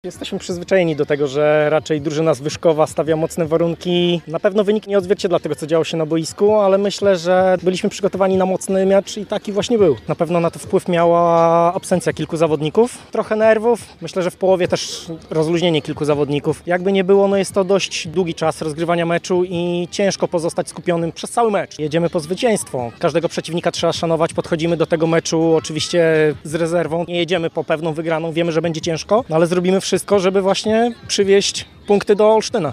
Jesteśmy przyzwyczajeni do tego, że raczej drużyna zwyżkowa stawia mocne warunki. Na pewno wynik nie odzwierciedla tego, co działo się na boisku, ale myślę, że byliśmy przygotowani na mocny mecz i taki właśnie był. Na pewno na to wpływ miała absencja kilku zawodników, trochę nerwów. Myślę, że w połowie też rozluźnienie kilku zawodników. Jakby nie było, jest to dość długi czas rozgrywania meczu i ciężko pozostać skupionym przez cały mecz. Jedziemy po zwycięstwo. Każdego przeciwnika trzeba szanować, podchodzimy do tego meczu oczywiście z rezerwą. Nie jedziemy po pewną wygraną, wiemy, że będzie ciężko, ale zrobimy wszystko, żeby właśnie przywieźć punkty do Olsztyna.